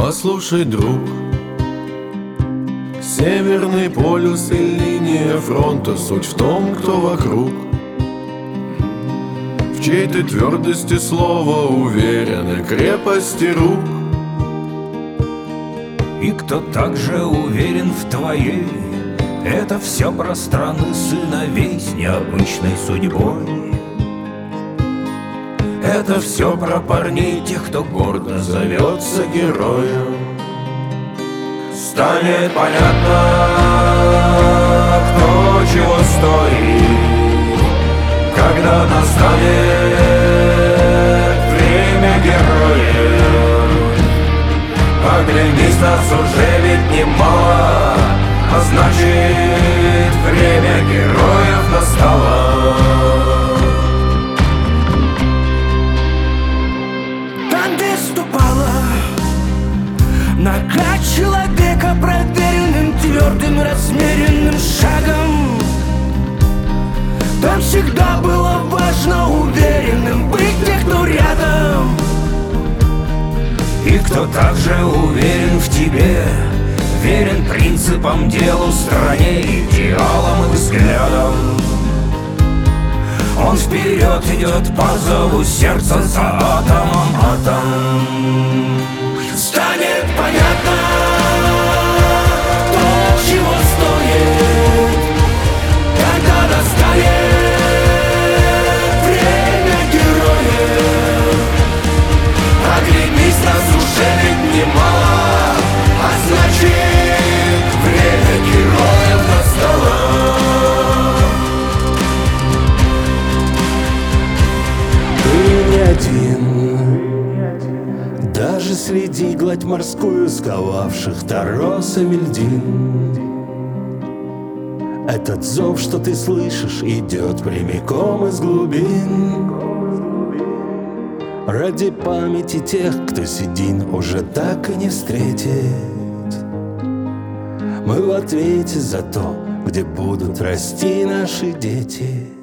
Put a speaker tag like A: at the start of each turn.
A: Послушай, друг, Северный полюс и линия фронта, суть в том, кто вокруг. В чьей-то твердости слова уверены, крепости рук.
B: И кто также уверен в твоей, это все про страны сыновей с необычной судьбой. Это все про парней, тех, кто гордо зовется героем. Станет понятно, кто чего стоит, когда настанет время героев. Оглянись, нас уже ведь немало, а значит, время героев настало.
C: Там, где ступала нога человека проверенным, твердым, размеренным шагом, там всегда было важно уверенным быть тех, кто рядом.
B: И кто также уверен в тебе, верен принципам, делу, стране, идеалам и взглядам. Он вперед идет по зову сердца за атомом, атом.
C: Станет понятно, кто чего стоит, когда настанет время героев. Оглянись, нас уже ведь немало, а значит, время героев настало. Ты не один, даже среди гладь морскую сковавших торосами льдин. Этот зов, что ты слышишь, идет прямиком из глубин. Ради памяти тех, кто седин уже так и не встретит, мы в ответе за то, где будут расти наши дети.